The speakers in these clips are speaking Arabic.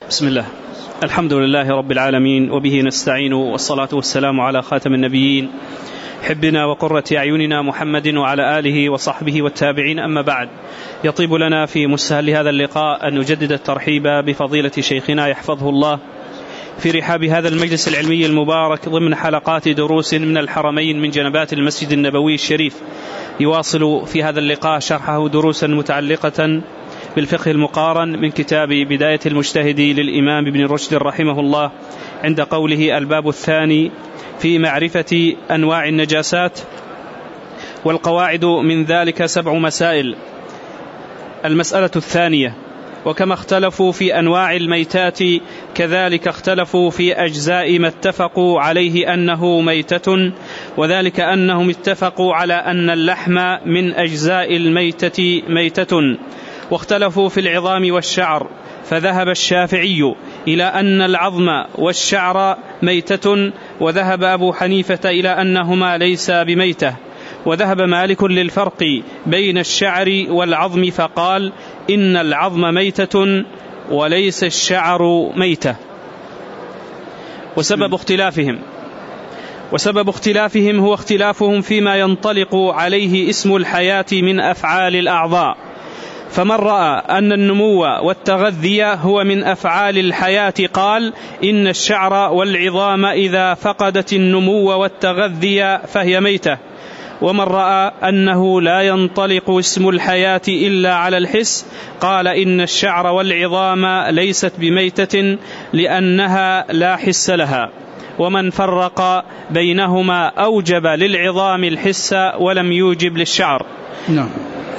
بسم الله، الحمد لله رب العالمين، وبه نستعين، والصلاة والسلام على خاتم النبيين حبنا وقرة أعيننا محمد وعلى آله وصحبه والتابعين. أما بعد، يطيب لنا في مستهل هذا اللقاء أن نجدد الترحيب بفضيلة شيخنا يحفظه الله في رحاب هذا المجلس العلمي المبارك ضمن حلقات دروس من الحرمين من جنبات المسجد النبوي الشريف. يواصل في هذا اللقاء شرحه دروسا متعلقة بالفقه المقارن من كتاب بداية المجتهد للإمام ابن رشد رحمه الله، عند قوله: الباب الثاني في معرفة أنواع النجاسات، والقواعد من ذلك 7 مسائل. المسألة الثانية: وكما اختلفوا في أنواع الميتات كذلك اختلفوا في أجزاء ما اتفقوا عليه أنه ميتة، وذلك أنهم اتفقوا على أن اللحم من أجزاء الميتة ميتة، واختلفوا في العظام والشعر، فذهب الشافعي إلى أن العظم والشعر ميتة، وذهب أبو حنيفة إلى أنهما ليس بميتة، وذهب مالك للفرق بين الشعر والعظم فقال: إن العظم ميتة وليس الشعر ميتة. وسبب اختلافهم هو اختلافهم فيما ينطلق عليه اسم الحياة من أفعال الأعضاء، فمن رأى أن النمو والتغذية هو من أفعال الحياة قال: إن الشعر والعظام إذا فقدت النمو والتغذية فهي ميتة. ومن رأى أنه لا ينطلق اسم الحياة إلا على الحس قال: إن الشعر والعظام ليست بميتة لأنها لا حس لها. ومن فرق بينهما أوجب للعظام الحس ولم يوجب للشعر. نعم.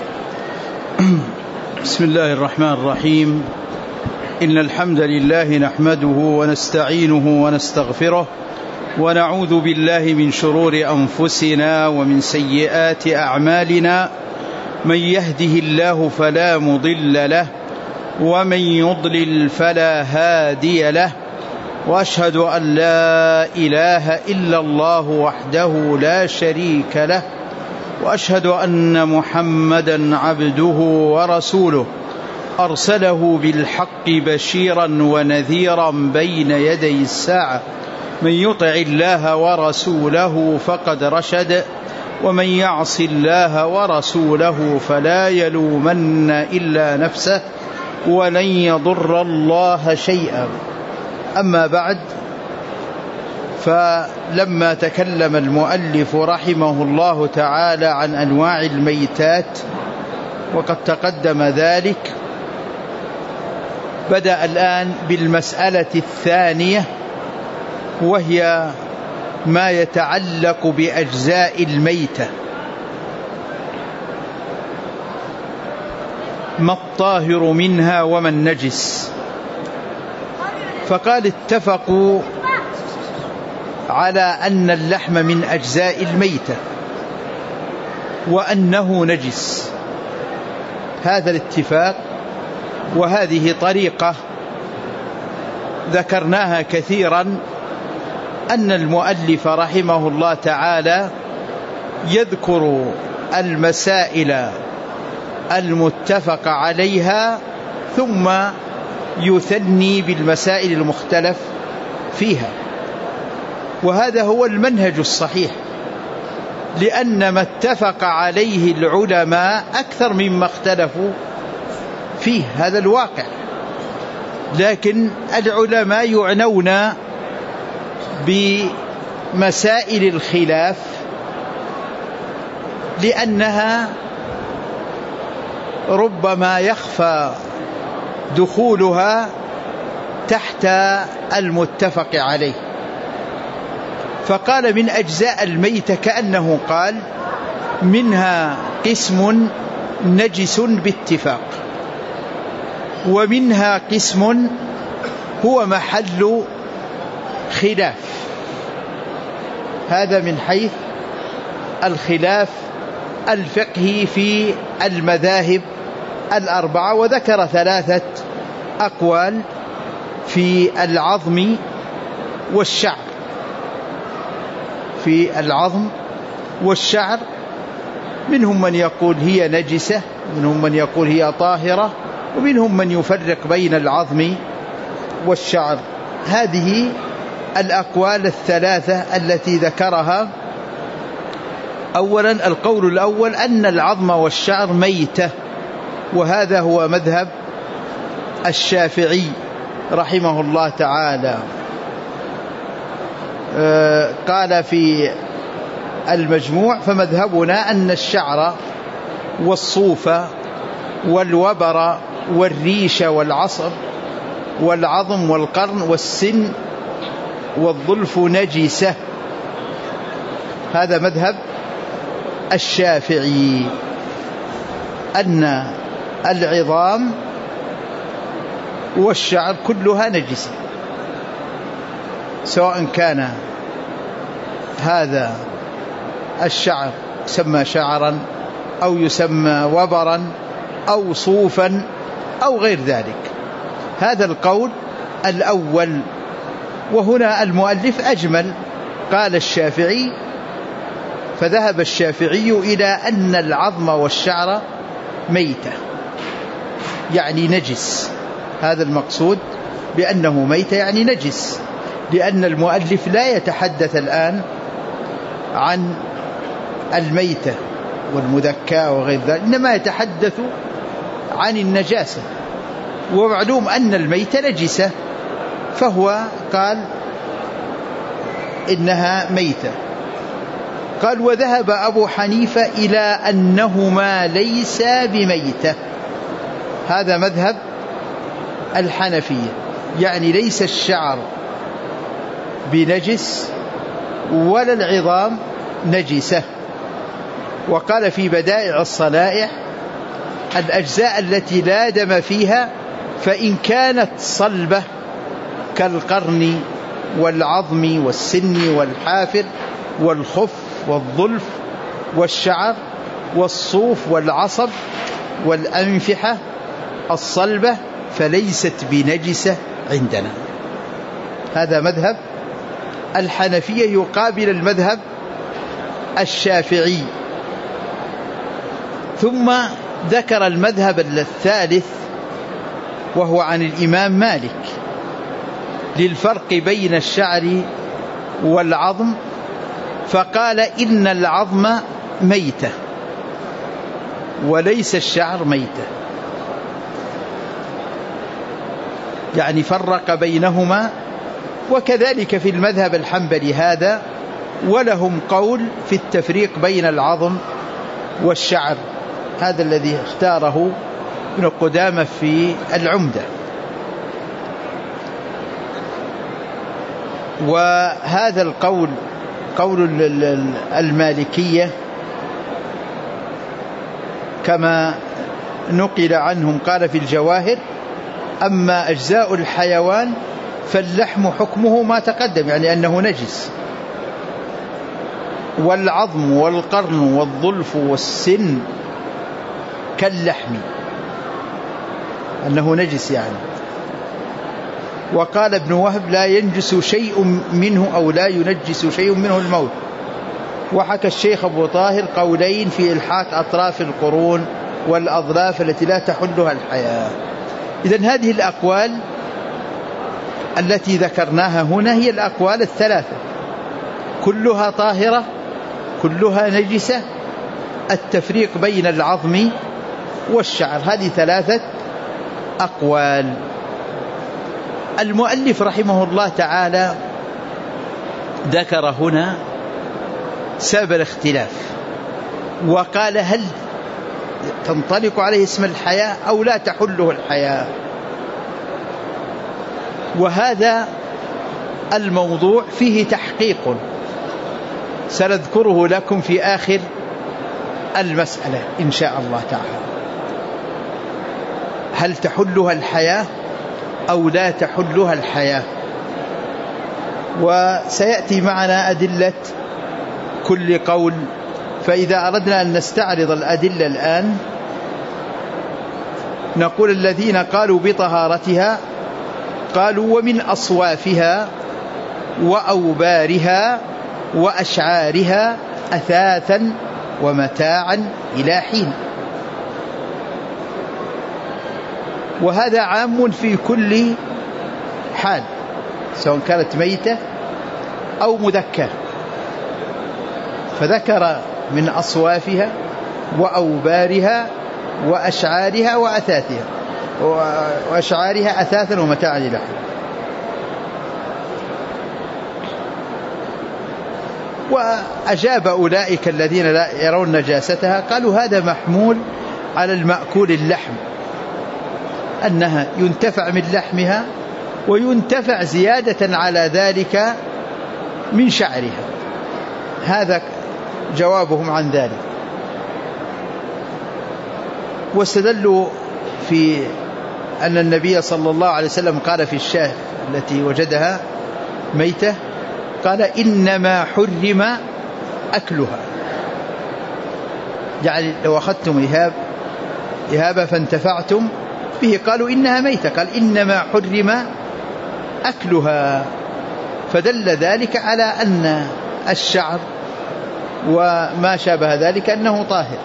بسم الله الرحمن الرحيم. إن الحمد لله نحمده ونستعينه ونستغفره، ونعوذ بالله من شرور أنفسنا ومن سيئات أعمالنا. من يهده الله فلا مضل له، ومن يضلل فلا هادي له، وأشهد أن لا إله إلا الله وحده لا شريك له، وأشهد أن محمدا عبده ورسوله، أرسله بالحق بشيرا ونذيرا بين يدي الساعة. من يطع الله ورسوله فقد رشد، ومن يعص الله ورسوله فلا يلومن إلا نفسه ولن يضر الله شيئا. أما بعد، فلما تكلم المؤلف رحمه الله تعالى عن أنواع الميتات وقد تقدم ذلك، بدأ الآن بالمسألة الثانية، وهي ما يتعلق بأجزاء الميتة. ما الطاهر منها وما النجس؟ فقال: اتفقوا على أن اللحم من أجزاء الميتة وأنه نجس. هذا الاتفاق، وهذه طريقة ذكرناها كثيرا، أن المؤلف رحمه الله تعالى يذكر المسائل المتفق عليها ثم يثني بالمسائل المختلف فيها، وهذا هو المنهج الصحيح، لأن ما اتفق عليه العلماء أكثر مما اختلفوا فيه، هذا الواقع. لكن العلماء يعنون بمسائل الخلاف لأنها ربما يخفى دخولها تحت المتفق عليه. فقال: من أجزاء الميتة، كأنه قال: منها قسم نجس باتفاق، ومنها قسم هو محل خلاف. هذا من حيث الخلاف الفقهي في المذاهب الأربعة. وذكر 3 أقوال في العظم والشعر. في العظم والشعر منهم من يقول هي نجسة، منهم من يقول هي طاهرة، ومنهم من يفرق بين العظم والشعر. هذه الأقوال الثلاثة التي ذكرها. أولا القول الأول أن العظم والشعر ميتة، وهذا هو مذهب الشافعي رحمه الله تعالى. قال في المجموع: فمذهبنا أن الشعر والصوف والوبر والريش والعصب والعظم والقرن والسن والظلف نجسة. هذا مذهب الشافعي، أن العظام والشعر كلها نجسة، سواء كان هذا الشعر يسمى شعرا أو يسمى وبرا أو صوفا أو غير ذلك. هذا القول الأول. وهنا المؤلف أجمل، قال الشافعي: فذهب الشافعي إلى أن العظم والشعر ميتة، يعني نجس. هذا المقصود بأنه ميتة يعني نجس، لأن المؤلف لا يتحدث الآن عن الميتة والمذكاة وغير ذلك، إنما يتحدث عن النجاسة، ومعلوم أن الميتة نجسة، فهو قال إنها ميتة. قال: وذهب أبو حنيفة إلى أنهما ليس بميتة. هذا مذهب الحنفية، يعني ليس الشعر بنجس ولا العظام نجسة. وقال في بدائع الصنائع: الأجزاء التي لا دم فيها فإن كانت صلبة كالقرن والعظم والسن والحافر والخف والظلف والشعر والصوف والعصب والأنفحة الصلبة فليست بنجسة عندنا. هذا مذهب الحنفية يقابل المذهب الشافعي. ثم ذكر المذهب الثالث وهو عن الإمام مالك للفرق بين الشعر والعظم، فقال: إن العظم ميتة وليس الشعر ميتة، يعني فرق بينهما. وكذلك في المذهب الحنبلي هذا، ولهم قول في التفريق بين العظم والشعر، هذا الذي اختاره ابن قدامة في العمدة. وهذا القول قول المالكية كما نقل عنهم. قال في الجواهر: أما أجزاء الحيوان فاللحم حكمه ما تقدم، يعني أنه نجس، والعظم والقرن والظلف والسن كاللحم، أنه نجس يعني. وقال ابن وهب: لا ينجس شيء منه أو لا ينجس شيء منه الموت. وحكى الشيخ أبو طاهر قولين في إلحاق أطراف القرون والأظلاف التي لا تحلها الحياة. إذن هذه الأقوال التي ذكرناها هنا هي الأقوال الثلاثة، كلها طاهرة كلها نجسة. التفريق بين العظم والشعر، هذه ثلاثة أقوال. المؤلف رحمه الله تعالى ذكر هنا سبب الاختلاف، وقال: هل تنطلق عليه اسم الحياة أو لا تحله الحياة؟ وهذا الموضوع فيه تحقيق سنذكره لكم في آخر المسألة إن شاء الله تعالى. هل تحلها الحياة أو لا تحلها الحياة؟ وسيأتي معنا أدلة كل قول. فإذا أردنا أن نستعرض الأدلة الآن نقول: الذين قالوا بطهارتها قالوا: ومن أصوافها وأوبارها وأشعارها أثاثا ومتاعا إلى حين. وهذا عام في كل حال، سواء كانت ميتة أو مذكاة. فذكر من أصوافها وأوبارها وأشعارها وأثاثها، وأشعارها أثاثا ومتاعا إلى حين. وأجاب أولئك الذين لا يرون نجاستها، قالوا هذا محمول على المأكول اللحم، أنها ينتفع من لحمها وينتفع زيادة على ذلك من شعرها. هذا جوابهم عن ذلك. واستدلوا في أن النبي صلى الله عليه وسلم قال في الشاة التي وجدها ميتة، قال إنما حرم أكلها، يعني لو أخذتم إهابة فانتفعتم به قالوا إنها ميتة، قال إنما حرم أكلها، فدل ذلك على أن الشعر وما شابه ذلك أنه طاهر.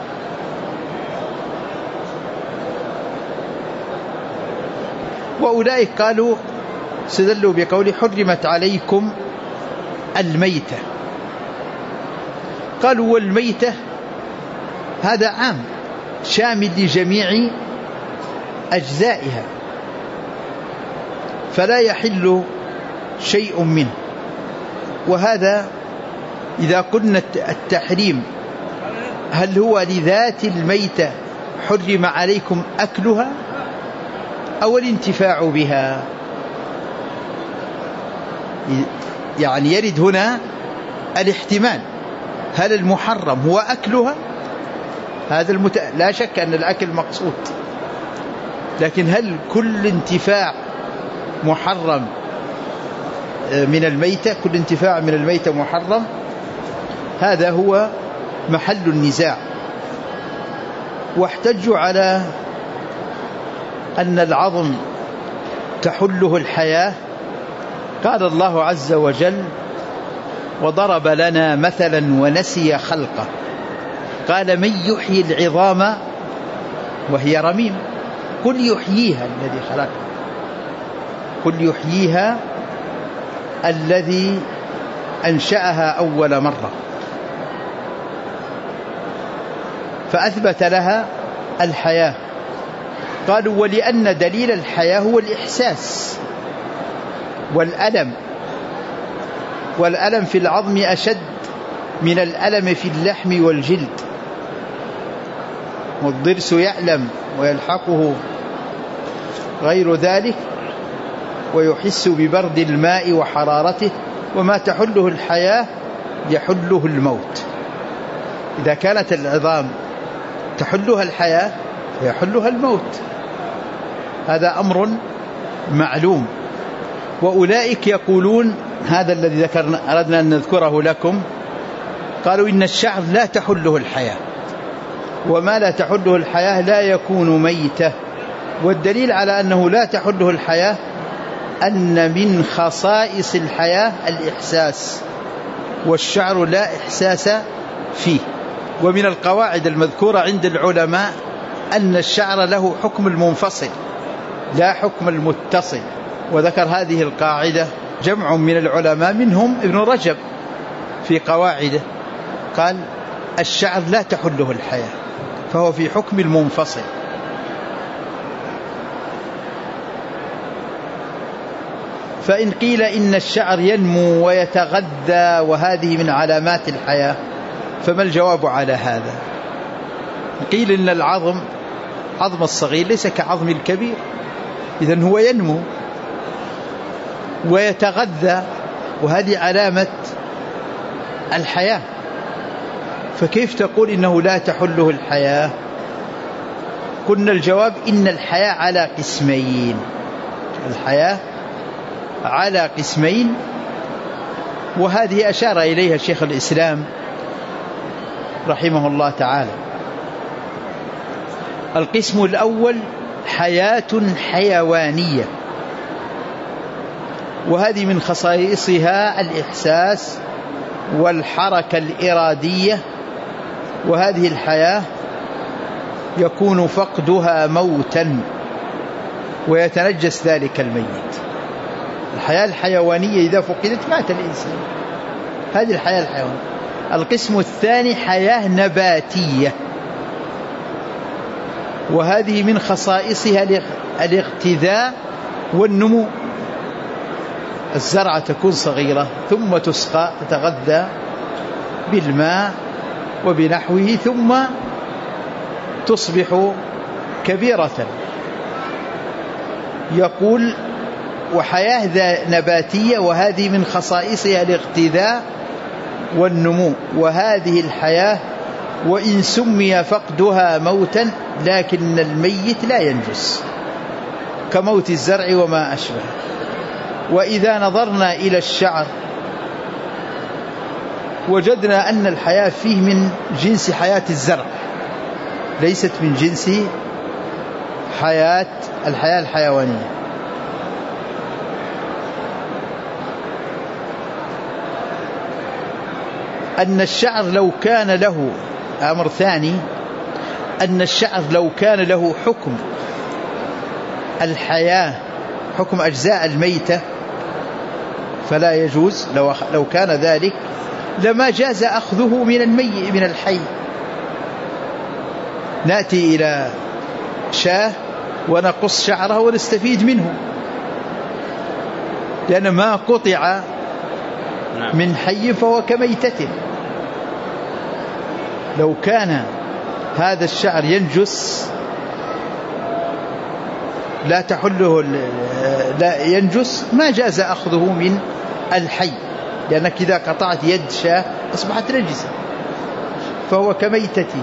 وأولئك قالوا استدلوا بقول حرمت عليكم الميتة، قالوا والميتة هذا عام شامل لجميع أجزائها، فلا يحل شيء منه. وهذا إذا قلنا التحريم هل هو لذات الميتة حرم عليكم أكلها أو الانتفاع بها؟ يعني يرد هنا الاحتمال، هل المحرم هو أكلها؟ هذا لا شك أن الأكل مقصود، لكن هل كل انتفاع محرم من الميتة؟ كل انتفاع من الميتة محرم؟ هذا هو محل النزاع. واحتجوا على أن العظم تحله الحياة، قال الله عز وجل وضرب لنا مثلا ونسي خلقه، قال من يحيي العظام وهي رميم، قل يحييها الذي خلقها، قل يحييها الذي أنشأها أول مرة، فأثبت لها الحياة. قالوا ولأن دليل الحياة هو الإحساس والألم في العظم أشد من الألم في اللحم والجلد، والضرس يألم ويلحقه غير ذلك ويحس ببرد الماء وحرارته، وما تحله الحياة يحله الموت. إذا كانت العظام تحلها الحياة فيحلها الموت، هذا أمر معلوم. وأولئك يقولون هذا الذي أردنا أن نذكره لكم، قالوا إن الشعر لا تحله الحياة، وما لا تحله الحياة لا يكون ميتة. والدليل على أنه لا تحله الحياة أن من خصائص الحياة الإحساس، والشعر لا إحساس فيه. ومن القواعد المذكورة عند العلماء أن الشعر له حكم المنفصل لا حكم المتصل، وذكر هذه القاعدة جمع من العلماء منهم ابن رجب في قواعده، قال الشعر لا تحله الحياة فهو في حكم المنفصل. فإن قيل إن الشعر ينمو ويتغذى وهذه من علامات الحياة، فما الجواب على هذا؟ قيل إن العظم الصغير ليس كعظم الكبير، إذن هو ينمو ويتغذى وهذه علامة الحياة، فكيف تقول إنه لا تحله الحياة؟ قلنا الجواب إن الحياة على قسمين، الحياة على قسمين، وهذه أشار إليها شيخ الإسلام رحمه الله تعالى. القسم الأول حياة حيوانية، وهذه من خصائصها الإحساس والحركة الإرادية، وهذه الحياة يكون فقدها موتا ويتنجس ذلك الميت. الحياة الحيوانية إذا فقدت مات الإنسان، هذه الحياة الحيوانية. القسم الثاني حياة نباتية، وهذه من خصائصها الاغتذاء والنمو. الزرعة تكون صغيرة ثم تسقى تتغذى بالماء وبنحوه ثم تصبح كبيرة. يقول وحياة نباتية وهذه من خصائصها الاغتذاء والنمو. وهذه الحياة وإن سمي فقدها موتا لكن الميت لا ينجس كموت الزرع وما أشبه. وإذا نظرنا إلى الشعر وجدنا أن الحياة فيه من جنس حياة الزرع، ليست من جنس الحياة الحيوانية. أن الشعر لو كان له أمر ثاني، أن الشعر لو كان له حكم الحياة، حكم أجزاء الميتة، فلا يجوز. لو كان ذلك لما جاز أخذه من الحي. نأتي إلى شاه ونقص شعره ونستفيد منه، لأن ما قطع من حي فهو كميتة. لو كان هذا الشعر ينجس لا تحله، لا ينجس، ما جاز أخذه من الحي، لأنك إذا قطعت يد شاه أصبحت نجسة فهو كميتته.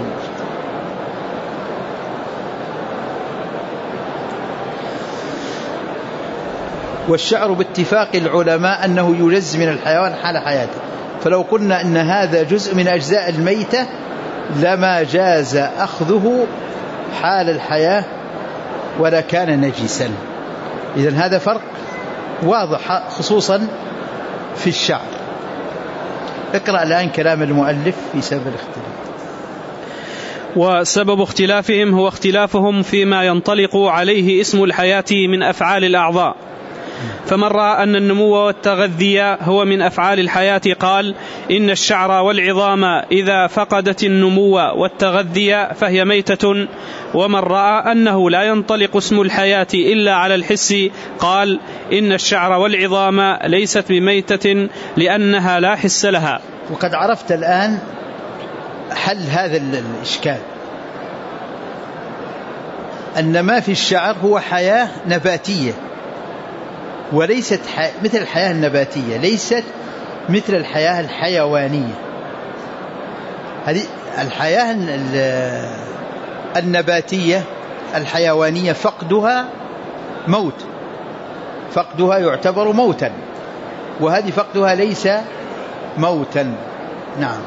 والشعر باتفاق العلماء أنه يجز من الحيوان حال حياته، فلو قلنا أن هذا جزء من أجزاء الميتة لما جاز أخذه حال الحياة ولا كان نجسا. إذن هذا فرق واضح خصوصا في الشعر. اقرأ الآن كلام المؤلف في سبب الاختلاف. وسبب اختلافهم هو اختلافهم فيما ينطلق عليه اسم الحياة من أفعال الأعضاء. فمن رأى أن النمو والتغذي هو من أفعال الحياة قال إن الشعر والعظام إذا فقدت النمو والتغذي فهي ميتة. ومن رأى أنه لا ينطلق اسم الحياة إلا على الحس قال إن الشعر والعظام ليست بميتة لأنها لا حس لها. وقد عرفت الآن حل هذا الإشكال، أن ما في الشعر هو حياة نباتية وليست مثل الحياة النباتية، ليست مثل الحياة الحيوانية. هذه الحياة النباتية الحيوانية فقدها موت، فقدها يعتبر موتا، وهذه فقدها ليس موتا. نعم.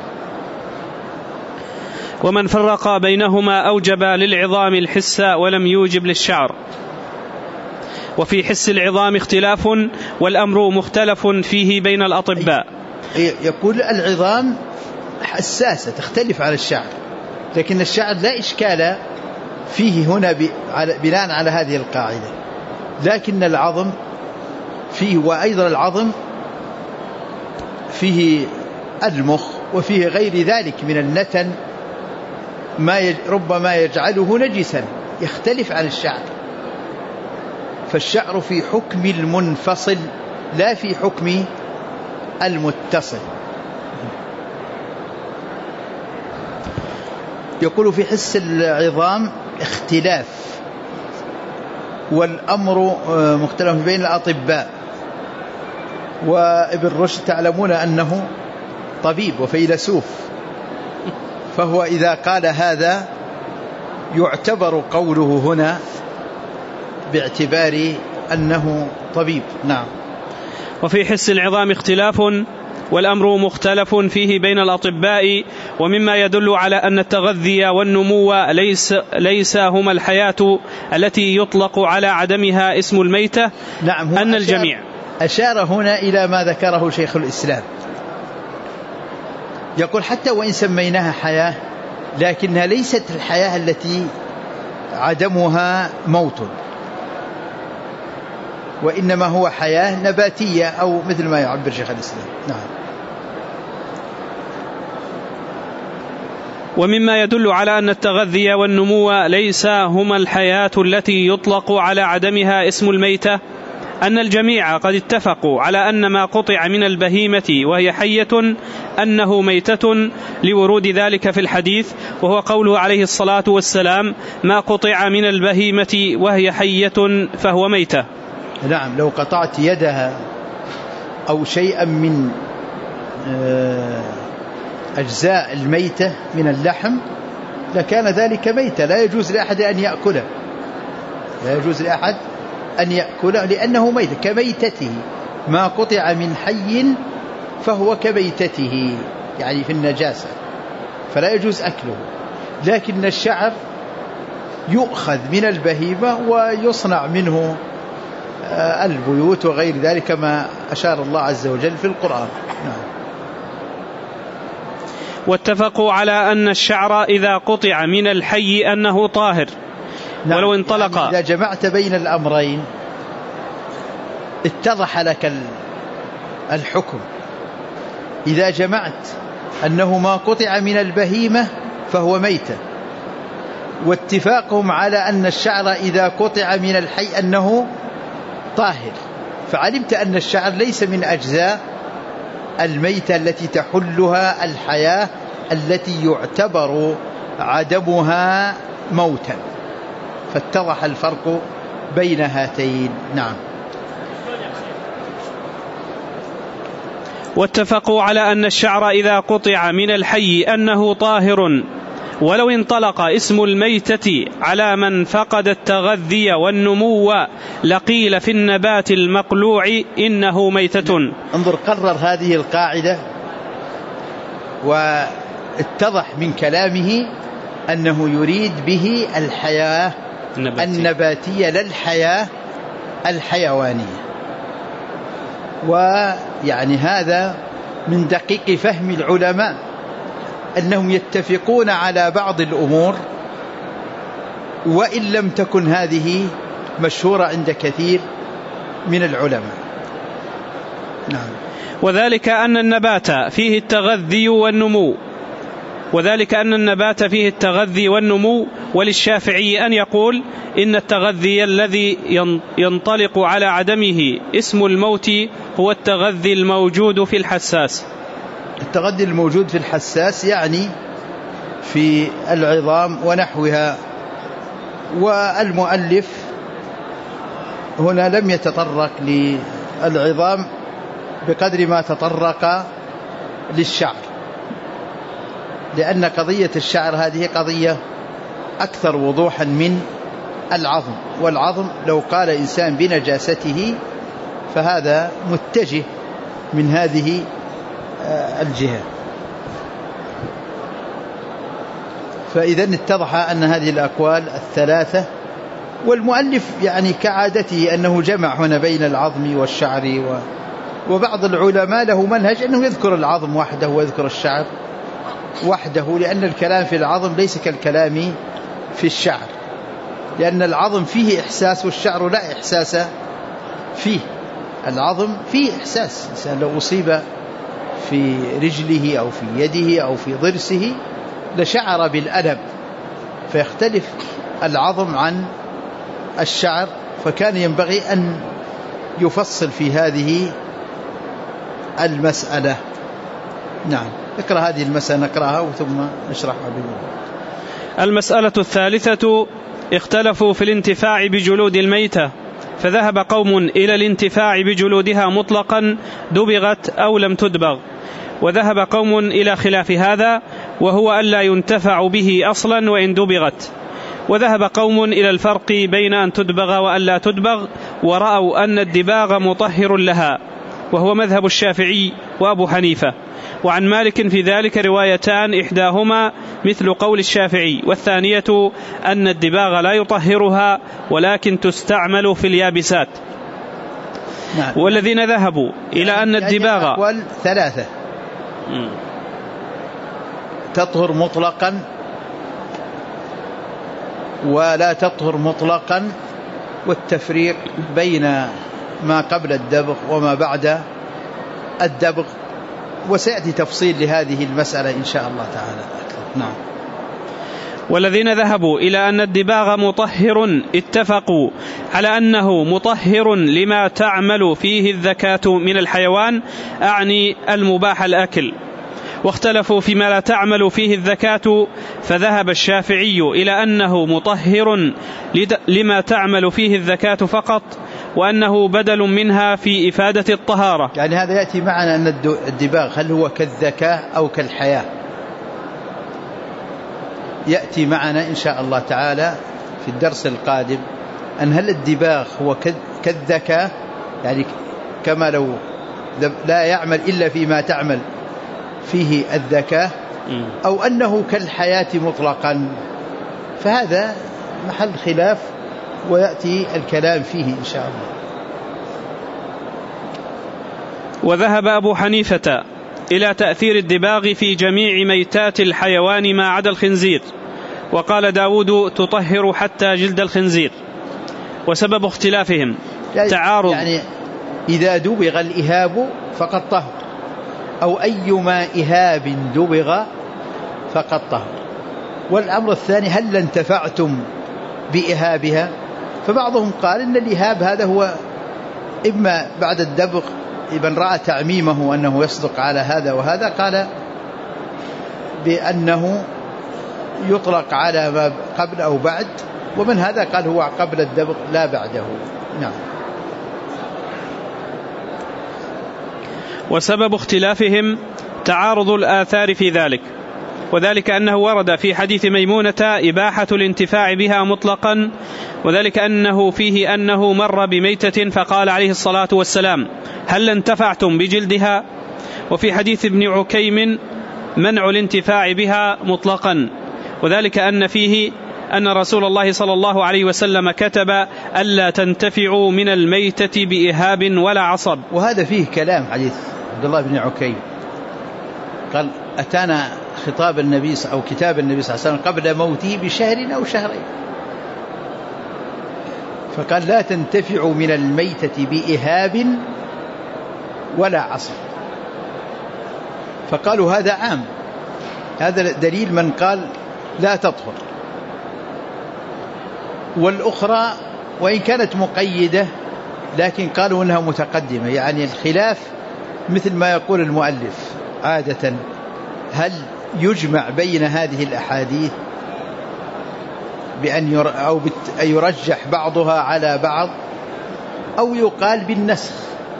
ومن فرق بينهما أوجب للعظام الحس ولم يوجب للشعر. وفي حس العظام اختلاف والأمر مختلف فيه بين الأطباء. يقول العظام حساسة تختلف على الشعر، لكن الشعر لا إشكال فيه هنا بناء على هذه القاعدة. لكن العظم فيه، وأيضا العظم فيه المخ وفيه غير ذلك من النتن ما ربما يجعله نجسا، يختلف عن الشعر. فالشعر في حكم المنفصل لا في حكم المتصل. يقول في حس العظام اختلاف والأمر مختلف بين الأطباء. وابن رشد تعلمون أنه طبيب وفيلسوف، فهو إذا قال هذا يعتبر قوله هنا باعتبار أنه طبيب. نعم. وفي حس العظام اختلاف والأمر مختلف فيه بين الأطباء. ومما يدل على أن التغذي والنمو ليس هما الحياة التي يطلق على عدمها اسم الميتة. نعم. أن الجميع أشار هنا إلى ما ذكره شيخ الإسلام، يقول حتى وإن سميناها حياة لكنها ليست الحياة التي عدمها موت، وإنما هو حياة نباتية أو مثل ما يعبر شيخ الإسلام. نعم. ومما يدل على أن التغذي والنمو ليس هما الحياة التي يطلق على عدمها اسم الميتة أن الجميع قد اتفقوا على أن ما قطع من البهيمة وهي حية أنه ميتة لورود ذلك في الحديث، وهو قوله عليه الصلاة والسلام: ما قطع من البهيمة وهي حية فهو ميتة. نعم، لو قطعت يدها أو شيئا من أجزاء الميتة من اللحم لكان ذلك ميتة، لا يجوز لأحد أن يأكله، لا يجوز لأحد أن يأكله لأنه ميت كميتته. ما قطع من حي فهو كميتته، يعني في النجاسة، فلا يجوز أكله. لكن الشعر يؤخذ من البهيمة ويصنع منه البيوت وغير ذلك كما أشار الله عز وجل في القرآن. نعم. واتفقوا على أن الشعر إذا قطع من الحي أنه طاهر. نعم. ولو انطلق يعني إذا جمعت بين الأمرين اتضح لك الحكم. إذا جمعت أنه ما قطع من البهيمة فهو ميتة، واتفاقهم على أن الشعر إذا قطع من الحي أنه طاهر، فعلمت أن الشعر ليس من أجزاء الميتة التي تحلها الحياة التي يعتبر عدمها موتا، فاتضح الفرق بين هاتين. نعم. واتفقوا على أن الشعر إذا قطع من الحي أنه طاهر، ولو انطلق اسم الميتة على من فقد التغذي والنمو لقيل في النبات المقلوع إنه ميتة. انظر، قرر هذه القاعدة واتضح من كلامه أنه يريد به الحياة النباتية لا الحياة الحيوانية. ويعني هذا من دقيق فهم العلماء أنهم يتفقون على بعض الأمور وإن لم تكن هذه مشهورة عند كثير من العلماء. نعم. وذلك أن النبات فيه التغذي والنمو، وللشافعي أن يقول إن التغذي الذي ينطلق على عدمه اسم الموت هو التغذي الموجود في الحساس. التغذي الموجود في الحساس يعني في العظام ونحوها. والمؤلف هنا لم يتطرق للعظام بقدر ما تطرق للشعر، لأن قضية الشعر هذه قضية أكثر وضوحا من العظم، والعظم لو قال إنسان بنجاسته فهذا متجه من هذه الجهة. فإذا اتضح أن هذه الأقوال الثلاثة، والمؤلف يعني كعادته أنه جمع هنا بين العظم والشعر، وبعض العلماء له منهج أنه يذكر العظم وحده ويذكر الشعر وحده، لأن الكلام في العظم ليس كالكلام في الشعر، لأن العظم فيه إحساس والشعر لا إحساس فيه. العظم فيه إحساس، الإنسان لو أصيب في رجله أو في يده أو في ضرسه لشعر بالألم، فيختلف العظم عن الشعر، فكان ينبغي أن يفصل في هذه المسألة. نعم. اقرأ هذه المسألة نقرأها ثم نشرحها بالمرة. المسألة الثالثة: اختلفوا في الانتفاع بجلود الميتة، فذهب قوم إلى الانتفاع بجلودها مطلقا دبغت أو لم تدبغ، وذهب قوم إلى خلاف هذا وهو ألا ينتفع به أصلا وإن دبغت، وذهب قوم إلى الفرق بين أن تدبغ وألا تدبغ، ورأوا أن الدباغ مطهر لها، وهو مذهب الشافعي وأبو حنيفة. وعن مالك في ذلك روايتان، إحداهما مثل قول الشافعي، والثانية أن الدباغ لا يطهرها ولكن تستعمل في اليابسات. نعم. والذين ذهبوا إلى أن الدباغ أقوال ثلاثة: تطهر مطلقا ولا تطهر مطلقا، والتفريق بين ما قبل الدبغ وما بعد الدبغ، وسيأتي تفصيل لهذه المسألة إن شاء الله تعالى. نعم. والذين ذهبوا إلى أن الدباغ مطهر اتفقوا على أنه مطهر لما تعمل فيه الذكاة من الحيوان، أعني المباح الأكل، واختلفوا فيما لا تعمل فيه الذكاة، فذهب الشافعي إلى أنه مطهر لما تعمل فيه الذكاة فقط، وأنه بدل منها في إفادة الطهارة. يعني هذا يأتي معنا أن الدباغ هل هو كالذكاة أو كالحياة، يأتي معنا إن شاء الله تعالى في الدرس القادم أن هل الدباغ هو كالذكاة، يعني كما لو لا يعمل إلا فيما تعمل فيه الذكاة، أو أنه كالحياة مطلقا، فهذا محل خلاف ويأتي الكلام فيه إن شاء الله. وذهب أبو حنيفة إلى تأثير الدباغ في جميع ميتات الحيوان ما عدا الخنزير، وقال داود تطهر حتى جلد الخنزير. وسبب اختلافهم تعارض، يعني إذا دبغ الإهاب فقد طهر، أو أيما إهاب دبغ فقد طهر. والأمر الثاني هل انتفعتم بإهابها، فبعضهم قال إن الإهاب هذا هو إما بعد الدبغ، ابن رأى تعميمه أنه يصدق على هذا وهذا، قال بأنه يطلق على ما قبل أو بعد، ومن هذا قال هو قبل الدبغ لا بعده. نعم. وسبب اختلافهم تعارض الآثار في ذلك، وذلك أنه ورد في حديث ميمونة إباحة الانتفاع بها مطلقا، وذلك أنه فيه أنه مر بميتة فقال عليه الصلاة والسلام هل انتفعتم بجلدها، وفي حديث ابن عكيم منع الانتفاع بها مطلقا، وذلك أن فيه أن رسول الله صلى الله عليه وسلم كتب ألا تنتفعوا من الميتة بإهاب ولا عصب. وهذا فيه كلام حديث عبد الله بن عكيم، قال أتانا خطاب النبي أو كتاب النبي صلى الله عليه وسلم قبل موته بشهر أو شهرين، فقال لا تنتفعوا من الميتة بإهاب ولا عصب، فقالوا هذا عام، هذا دليل من قال لا تطهر. والأخرى وإن كانت مقيدة لكن قالوا إنها متقدمة، يعني الخلاف مثل ما يقول المؤلف عادة، هل يجمع بين هذه الأحاديث بأن أو يرجح بعضها على بعض، أو يقال بالنسخ،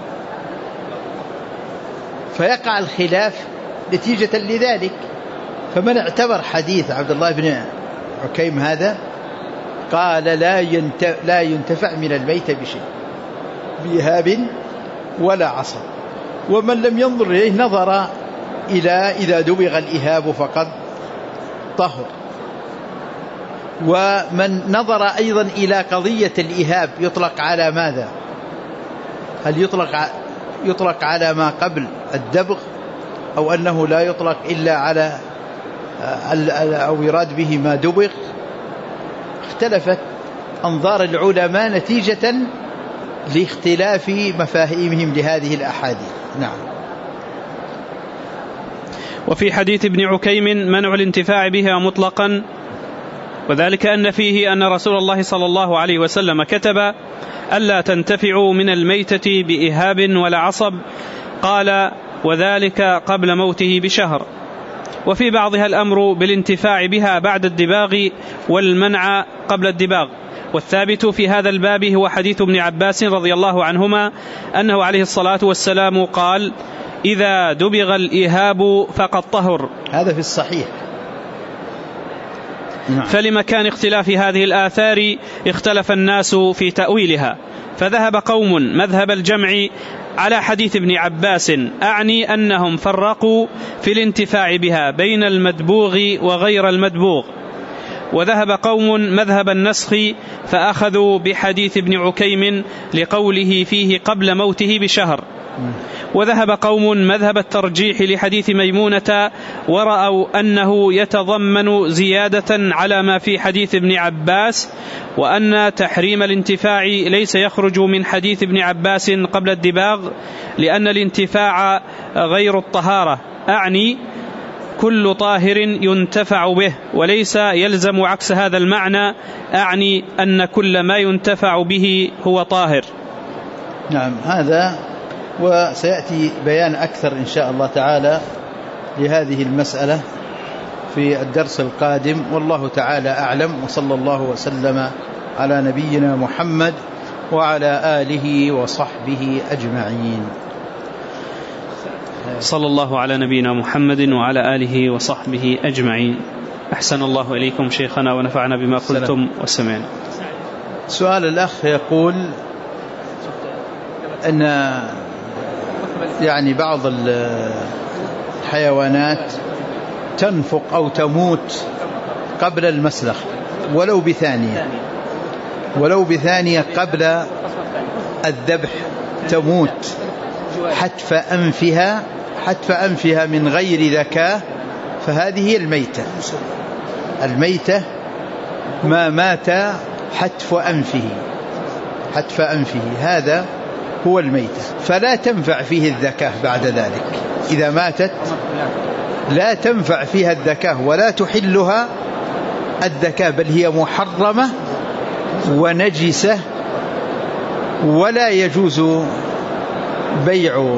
فيقع الخلاف نتيجة لذلك. فمن اعتبر حديث عبد الله بن عكيم هذا قال لا ينتفع من الميت بشيء بإهاب ولا عصب، ومن لم ينظر إليه نظر إلى إذا دبغ الإهاب فقد طهر. ومن نظر أيضا إلى قضية الإهاب يطلق على ماذا؟ هل يطلق على ما قبل الدبغ، أو أنه لا يطلق إلا على أو يراد به ما دبغ؟ اختلفت أنظار العلماء نتيجة لاختلاف مفاهيمهم لهذه الأحاديث. نعم. وفي حديث ابن عكيم منع الانتفاع بها مطلقا، وذلك أن فيه أن رسول الله صلى الله عليه وسلم كتب ألا تنتفعوا من الميتة بإهاب ولا عصب، قال وذلك قبل موته بشهر. وفي بعضها الأمر بالانتفاع بها بعد الدباغ والمنع قبل الدباغ. والثابت في هذا الباب هو حديث ابن عباس رضي الله عنهما أنه عليه الصلاة والسلام قال إذا دبغ الإهاب فقد طهر، هذا في الصحيح. فلمكان اختلاف هذه الآثار اختلف الناس في تأويلها، فذهب قوم مذهب الجمع على حديث ابن عباس، أعني أنهم فرقوا في الانتفاع بها بين المدبوغ وغير المدبوغ، وذهب قوم مذهب النسخ فأخذوا بحديث ابن عكيم لقوله فيه قبل موته بشهر، وذهب قوم مذهب الترجيح لحديث ميمونة ورأوا أنه يتضمن زيادة على ما في حديث ابن عباس، وأن تحريم الانتفاع ليس يخرج من حديث ابن عباس قبل الدباغ، لأن الانتفاع غير الطهارة، أعني كل طاهر ينتفع به، وليس يلزم عكس هذا المعنى، أعني أن كل ما ينتفع به هو طاهر. نعم، هذا وسيأتي بيان أكثر إن شاء الله تعالى لهذه المسألة في الدرس القادم، والله تعالى أعلم، وصلى الله وسلم على نبينا محمد وعلى آله وصحبه أجمعين. صلى الله على نبينا محمد وعلى آله وصحبه أجمعين. أحسن الله إليكم شيخنا ونفعنا بما قلتم وسمعنا. سؤال الأخ يقول أن يعني بعض الحيوانات تنفق أو تموت قبل المسلخ ولو بثانية قبل الذبح تموت حتف أنفها من غير ذكاء، فهذه هي الميتة ما مات حتف أنفه هذا هو الميتة، فلا تنفع فيه الذكاء بعد ذلك. إذا ماتت لا تنفع فيها الذكاء ولا تحلها الذكاء، بل هي محرمة ونجسة، ولا يجوز بيع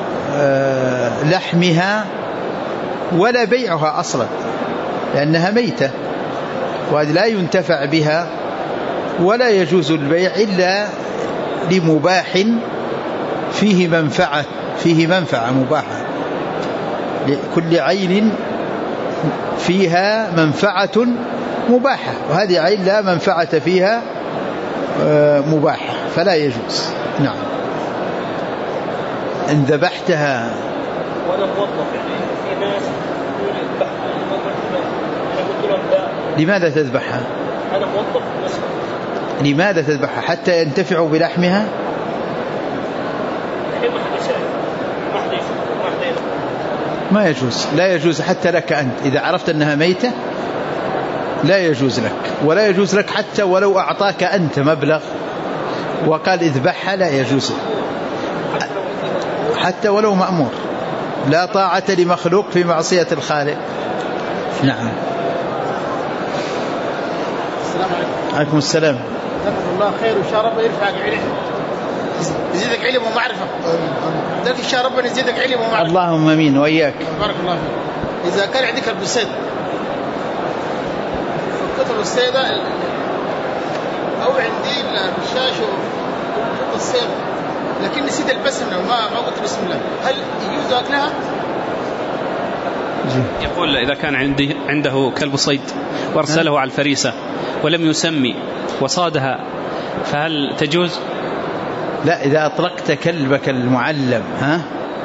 لحمها ولا بيعها أصلا، لأنها ميتة وهذا لا ينتفع بها، ولا يجوز البيع إلا لمباح فيه منفعة مباحة، لكل عين فيها منفعة مباحة، وهذه عين لا منفعة فيها مباحة فلا يجوز. نعم. إن ذبحتها وأنا موظف، يعني في ناس لماذا تذبحها؟ أنا موظف بس. لماذا تذبحها؟ حتى ينتفعوا بلحمها؟ ما يجوز، لا يجوز حتى لك أنت إذا عرفت أنها ميتة، لا يجوز لك، ولا يجوز لك حتى ولو أعطاك أنت مبلغ وقال اذبحها، لا يجوز حتى ولو مأمور. لا طاعة لمخلوق في معصية الخالق. نعم. السلام عليكم. عليكم السلام. جزاكم الله خير، وإن شاء الله يرفعك علم، يزيدك علم ومعرفة. ذلك إن شاء ربنا يزيدك علم ومعرفة. اللهم امين وإياك. بارك الله فيك. إذا كان عندك البصيد فقط البصيدة أو عندي الرشاش وقط الصيد، لكن نسيت البسمة وما قلت بسم الله، هل يجوز أكلها؟ يقول إذا كان عنده كلب صيد وارسله على الفريسة ولم يسمي وصادها، فهل تجوز؟ لا، إذا أطلقت كلبك المعلم نعم.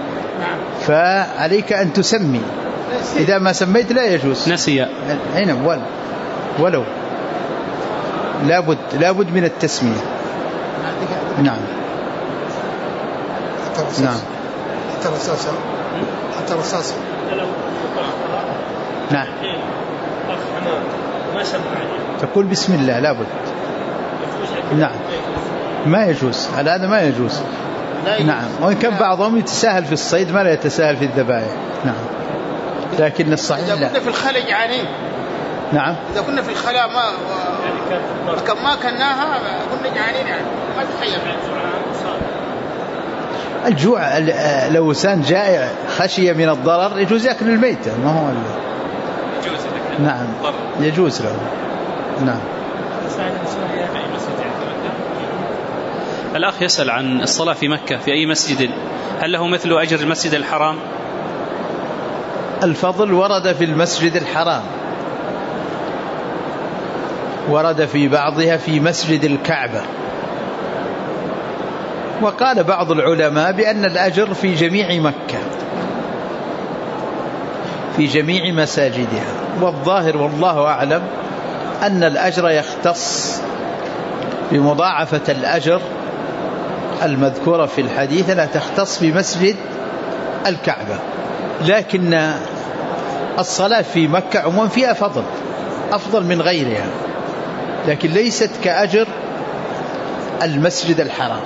فعليك أن تسمي، إذا ما سميت لا يجوز. نسي هنا ولو لابد من التسمية. نعم. حتى رصاصة. نعم. تقول بسم الله لابد. نعم. ما يجوز، على هذا ما يجوز. نعم. وإن كان بعضهم يتساهل في الصيد ما لا يتساهل في الذبائح. نعم. لكن الصحيح لا. إذا كنا في الخلاء جعانين. نعم. إذا كنا في الخلاء ما كناها كنا جعانين، يعني ما تخيل الجوع. لو إنسان جائع خشية من الضرر يجوز يأكل الميتة، ما هو يجوز. نعم يجوز له. نعم. الأخ يسأل عن الصلاة في مكة في أي مسجد، هل له مثل أجر المسجد الحرام؟ الفضل ورد في المسجد الحرام، ورد في بعضها في مسجد الكعبة، وقال بعض العلماء بأن الأجر في جميع مكة، في جميع مساجدها، والظاهر والله أعلم أن الأجر يختص بمضاعفة الأجر المذكورة في الحديث لا تختص بمسجد الكعبة، لكن الصلاة في مكة عموما فيها أفضل من غيرها، لكن ليست كأجر المسجد الحرام.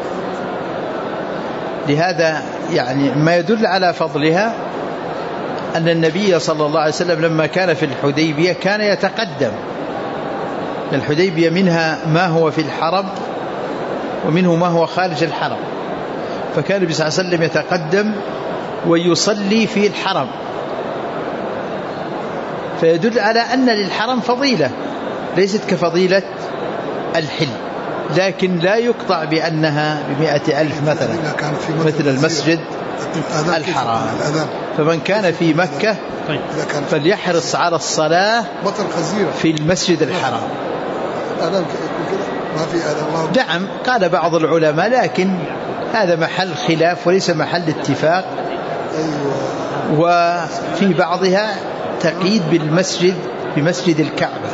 لهذا يعني ما يدل على فضلها أن النبي صلى الله عليه وسلم لما كان في الحديبية كان يتقدم. الحديبية منها ما هو في الحرم ومنه ما هو خارج الحرم، فكان النبي صلى الله عليه وسلم يتقدم ويصلي في الحرم، فيدل على أن للحرم فضيلة ليست كفضيلة الحل، لكن لا يقطع بأنها ب100,000 مثلا مثل المسجد الحرام. فمن كان في مكة فليحرص على الصلاة في المسجد الحرام. نعم قال بعض العلماء، لكن هذا محل خلاف وليس محل اتفاق. وفي بعضها تقييد بمسجد الكعبة.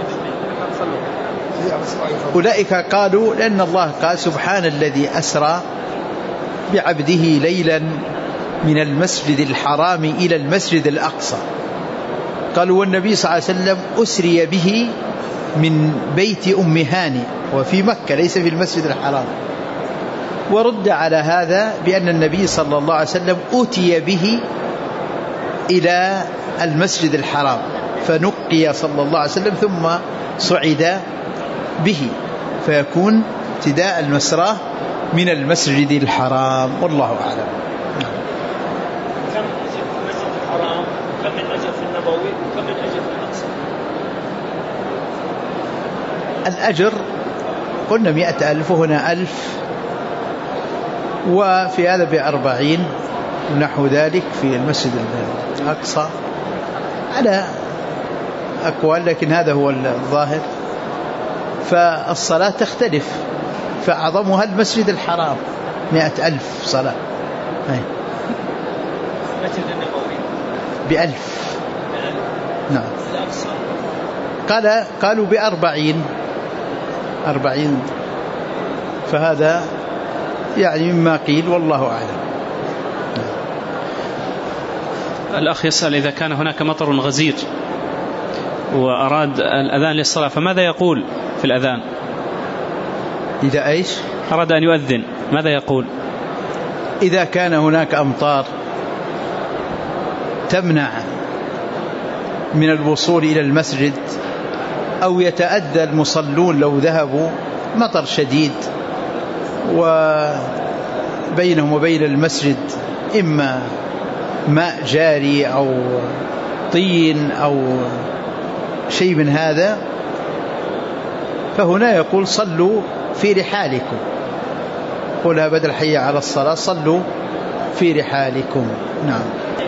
أولئك قالوا لأن الله قال سبحان الذي أسرى بعبده ليلا من المسجد الحرام إلى المسجد الأقصى. قالوا والنبي صلى الله عليه وسلم أسري به من بيت أم هاني وفي مكة ليس في المسجد الحرام. ورد على هذا بأن النبي صلى الله عليه وسلم أتي به إلى المسجد الحرام فنقي صلى الله عليه وسلم ثم صعد به، فيكون ابتداء المسرى من المسجد الحرام. والله أعلم. كم أجر في المسجد الحرام، كم من أجر في النبوي، وكم من أجر في الأقصى؟ الأجر قلنا 100,000 وهنا 1000، وفي هذا ب40 ونحو ذلك في المسجد الأقصى على أقوال، لكن هذا هو الظاهر. فالصلاة تختلف، فأعظمها المسجد الحرام 100,000 صلاة. المسجد النبوي ب1000. نعم. قالوا ب40، فهذا يعني مما قيل والله أعلم. الأخ يسأل إذا كان هناك مطر غزير وأراد الأذان للصلاة فماذا يقول في الأذان؟ إذا إيش؟ أراد أن يؤذن ماذا يقول؟ إذا كان هناك أمطار تمنع من الوصول إلى المسجد أو يتأذى المصلون لو ذهبوا، مطر شديد وبينهم وبين المسجد إما ماء جاري أو طين أو شيء من هذا، فهنا يقول صلوا في رحالكم، قولها بدل حي على الصلاة، صلوا في رحالكم. نعم.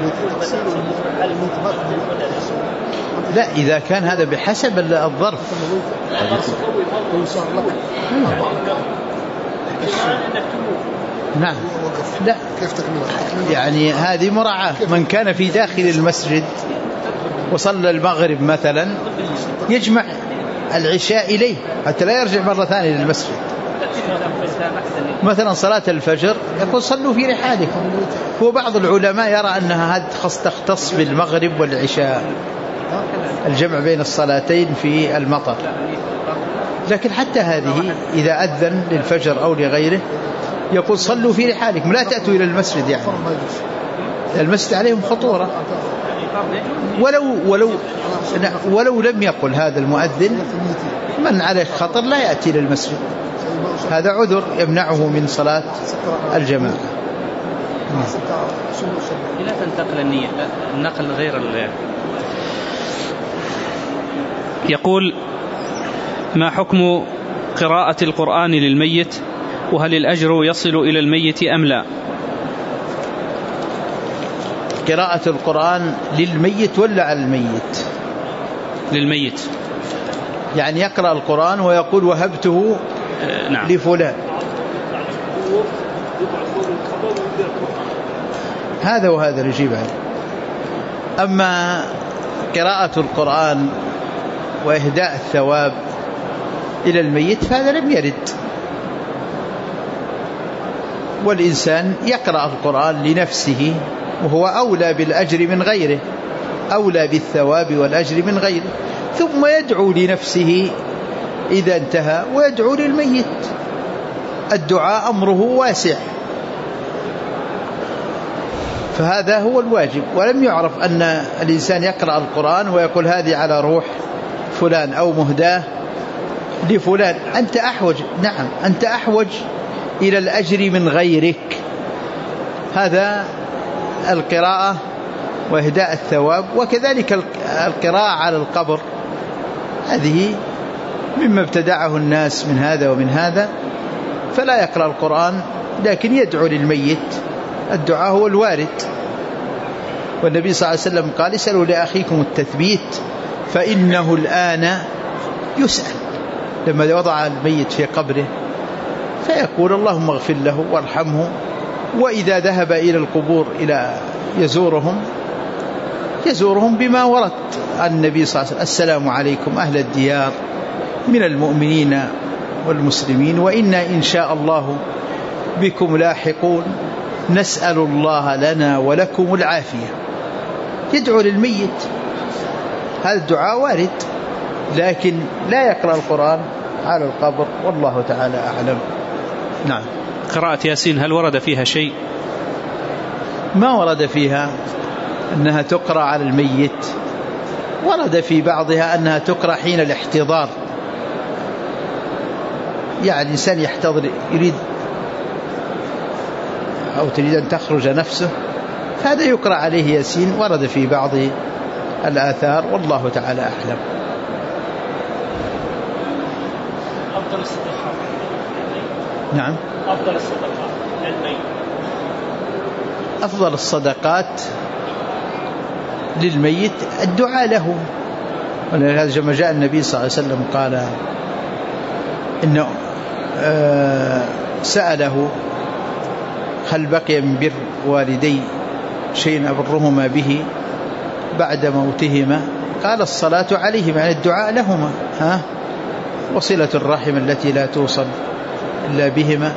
لا، إذا كان هذا بحسب الظرف. نعم. لا، يعني هذه مراعاة. من كان في داخل المسجد وصلى المغرب مثلا يجمع العشاء إليه حتى لا يرجع مرة ثانية للمسجد. مثلا صلاة الفجر يقول صلوا في رحالكم. هو بعض العلماء يرى أنها تختص بالمغرب والعشاء، الجمع بين الصلاتين في المطر، لكن حتى هذه إذا أذن للفجر أو لغيره يقول صلوا في رحالكم، لا تأتوا إلى المسجد، يعني المسجد عليهم خطورة. ولو لم يقل هذا المؤذن من عليه خطر لا يأتي إلى المسجد، هذا عذر يمنعه من صلاة الجماعة. لا تنتقل النية، النقل غير يقول ما حكم قراءة القرآن للميت، وهل الأجر يصل إلى الميت أم لا؟ قراءة القرآن للميت ولا على الميت؟ للميت، يعني يقرأ القرآن ويقول وهبته نعم. لفلان، هذا وهذا نجيب عنه. أما قراءة القرآن وإهداء الثواب إلى الميت فهذا لم يرد، والإنسان يقرأ القرآن لنفسه وهو أولى بالأجر من غيره، أولى بالثواب والأجر من غيره، ثم يدعو لنفسه إذا انتهى ويدعو للميت. الدعاء أمره واسع، فهذا هو الواجب. ولم يعرف أن الإنسان يقرأ القرآن ويقول هذه على روح فلان أو مهداه لفلان. أنت أحوج، نعم أنت أحوج إلى الأجر من غيرك. هذا القراءة وإهداء الثواب. وكذلك القراءة على القبر، هذه مما ابتدعه الناس من هذا ومن هذا، فلا يقرأ القرآن لكن يدعو للميت. الدعاء هو الوارد، والنبي صلى الله عليه وسلم قال اسألوا لأخيكم التثبيت فإنه الآن يسأل. لما وضع الميت في قبره فيقول اللهم اغفر له وارحمه، وإذا ذهب إلى القبور إلى يزورهم بما ورد عن النبي صلى الله عليه وسلم: السلام عليكم أهل الديار من المؤمنين والمسلمين وإنا إن شاء الله بكم لاحقون، نسأل الله لنا ولكم العافية. يدعو للميت، هذا الدعاء وارد، لكن لا يقرأ القرآن على القبر، والله تعالى أعلم. نعم. قراءة ياسين هل ورد فيها شيء؟ ما ورد فيها أنها تقرأ على الميت. ورد في بعضها أنها تقرأ حين الاحتضار، يعني إنسان يحتضر يريد أو تريد أن تخرج نفسه، فهذا يقرأ عليه ياسين. ورد في بعض الآثار، والله تعالى أعلم. أفضل الصدقات. نعم. أفضل الصدقات للميت. أفضل الصدقات للميت الدعاء له، ولهذا كما جاء النبي صلى الله عليه وسلم قال إنه سأله: هل بقي من بر والدي شيء أبرهما به بعد موتهما؟ قال: الصلاة عليهما، يعني الدعاء لهما، وصلة الرحم التي لا توصل إلا بهما.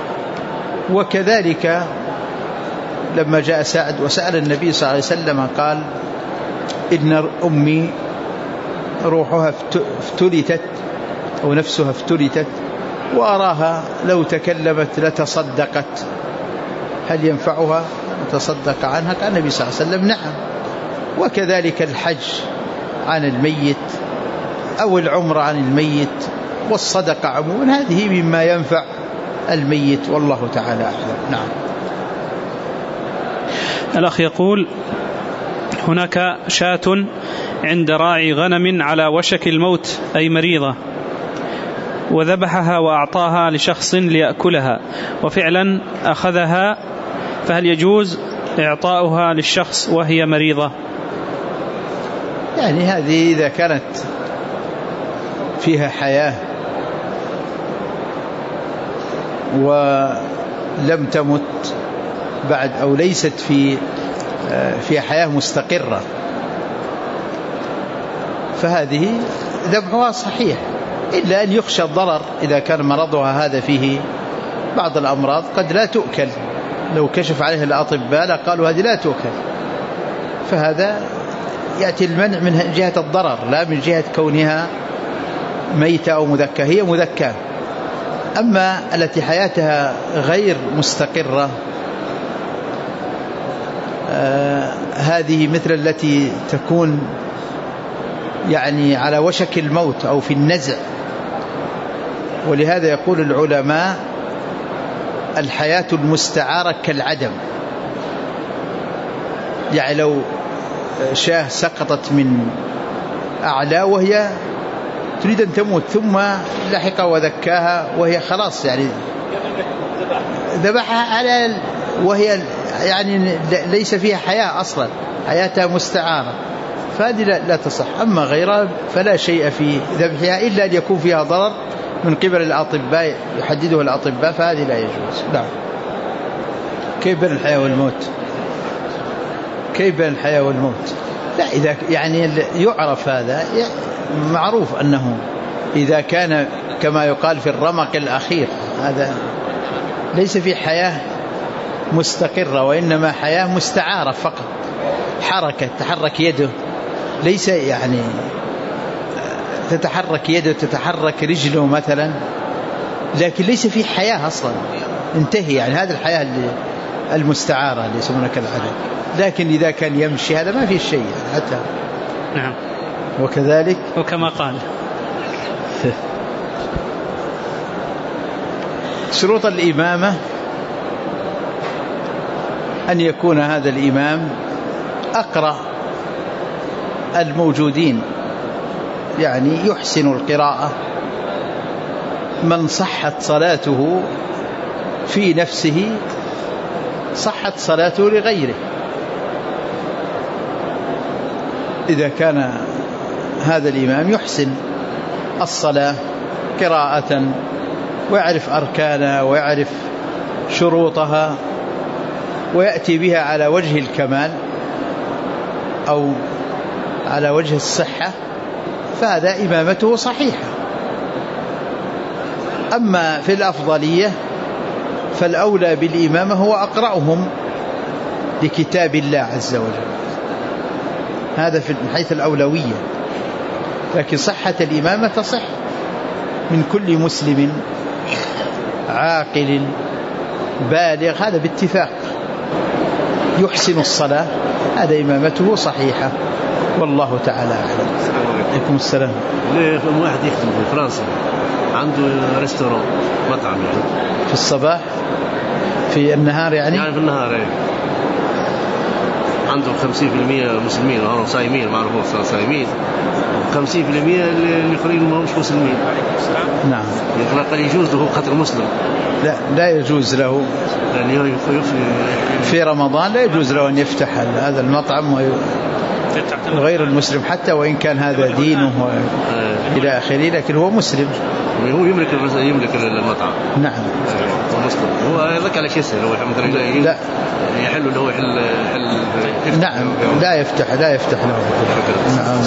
وكذلك لما جاء سعد وسأل النبي صلى الله عليه وسلم قال: إن أمي روحها افتلتت أو نفسها افتلتت وأراها لو تكلمت لتصدقت، هل ينفعها تصدق عنها؟ قال النبي صلى الله عليه وسلم: نعم. وكذلك الحج عن الميت أو العمر عن الميت والصدقة عموما، هذه مما ينفع الميت، والله تعالى أعلم. نعم. الأخ يقول: هناك شاة عند راعي غنم على وشك الموت أي مريضة، وذبحها وأعطاها لشخص ليأكلها، وفعلا أخذها، فهل يجوز إعطاؤها للشخص وهي مريضة؟ يعني هذه إذا كانت فيها حياة ولم تمت بعد أو ليست في حياة مستقرة، فهذه ذبحها صحيح، إلا أن يخشى الضرر إذا كان مرضها هذا فيه بعض الأمراض قد لا تؤكل، لو كشف عليها الأطباء لقالوا هذه لا تؤكل، فهذا يأتي المنع من جهة الضرر لا من جهة كونها ميتة أو مذكاة. هي مذكاة. أما التي حياتها غير مستقرة هذه مثل التي تكون يعني على وشك الموت أو في النزع. ولهذا يقول العلماء: الحياة المستعارة كالعدم. يعني لو شاة سقطت من أعلى وهي تريد أن تموت ثم لحق وذكاها وهي خلاص يعني ذبحها على وهي يعني ليس فيها حياة أصلا، حياتها مستعارة، فهذه لا تصح. أما غيرها فلا شيء في ذبحها إلا أن يكون فيها ضرر من قبل الأطباء يحدده الأطباء، فهذه لا يجوز. نعم. كيف بين الحياة والموت؟ كيف بين الحياة والموت؟ لا، إذا يعني يعرف هذا معروف أنه إذا كان كما يقال في الرمق الأخير، هذا ليس في حياة مستقرة، وإنما حياة مستعارة فقط، حركة تتحرك يده، ليس يعني تتحرك يده تتحرك رجله مثلا، لكن ليس في حياة أصلا، انتهي. يعني هذه الحياة المستعارة اللي يسمونها كالعادة. لكن إذا كان يمشي هذا ما في شيء حتى. نعم. وكذلك وكما قال شروط الإمامة أن يكون هذا الإمام أقرأ الموجودين، يعني يحسن القراءة، من صحت صلاته في نفسه صحت صلاته لغيره. إذا كان هذا الإمام يحسن الصلاة قراءة ويعرف أركانها ويعرف شروطها ويأتي بها على وجه الكمال أو على وجه الصحة، فهذا إمامته صحيحة. أما في الأفضلية فالأولى بالإمامة هو أقرأهم لكتاب الله عز وجل، هذا من حيث الأولوية. لكن صحة الإمامة تصح من كل مسلم عاقل بالغ، هذا باتفاق، يحسن الصلاة، هذا إمامته صحيحة، والله تعالى أعلم. عليكم السلام. ليه واحد يخدم في فرنسا عنده ريستوران مطعم يعني في الصباح في النهار يعني في النهار يعني عنده 50% مسلمين وهم صايمين، معروفون صايمين، 50% الآخرين ما مش مسلمين. نعم. قال يجوز له خاطر مسلم؟ لا يجوز له في رمضان، لا يجوز له أن يفتح هذا المطعم غير المسلم، حتى وإن كان هذا دينه إلى آخره، لكن هو مسلم، هو يملك المطعم. نعم. هو مسلم، هو ذاك على شيء سهل، هو لا يحل له هو يحل. نعم. لا يفتح له. نعم.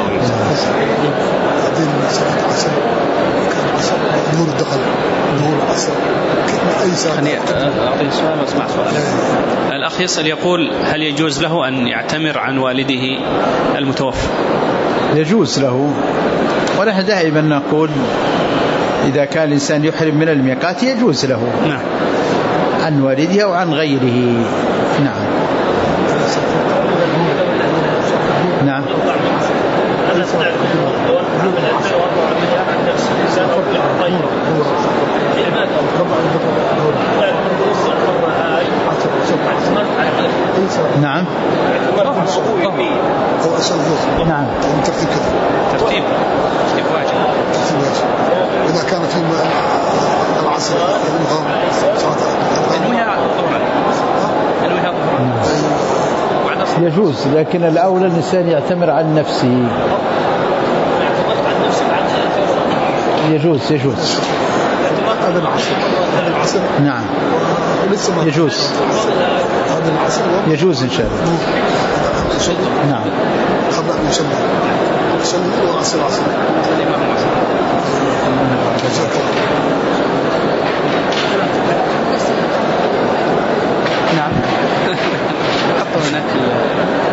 نور الدخل نور العصر أي ساعة. خليني أعطي سؤال واسمع سؤال. الأخ يسأل يقول: هل يجوز له أن يعتمر عن والده المتوفى؟ يجوز له، ونحن دائما نقول إذا كان الإنسان يحرم من الميقات يجوز له. نعم. عن والده أو عن غيره. نعم. نعم. نعم. نعم. ترتيب واجب. إذا كان في العصر يجوز، لكن الأولى الإنسان يعتمر عن نفسه. يجوز. هذا العصر. نعم. يجوز إن شاء الله. نعم. قبل أن يصلي وعصر. نعم. حطوا هناك